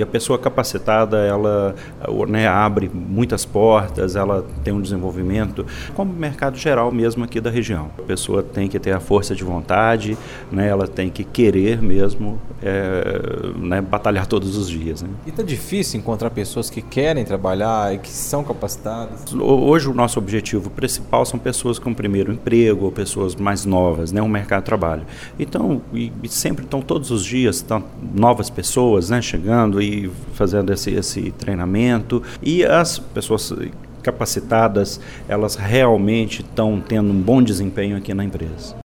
E a pessoa capacitada, ela, né, abre muitas portas, ela tem um desenvolvimento, como o mercado geral mesmo aqui da região. A pessoa tem que ter a força de vontade, né, ela tem que querer mesmo, né, batalhar todos os dias. Né? E está difícil encontrar pessoas que querem trabalhar e que são capacitadas? Hoje o nosso objetivo principal são pessoas com primeiro emprego, ou pessoas mais novas, né, um mercado de trabalho. Então, e sempre estão todos os dias, estão novas pessoas, né, chegando e fazendo esse treinamento, e as pessoas capacitadas, elas realmente estão tendo um bom desempenho aqui na empresa.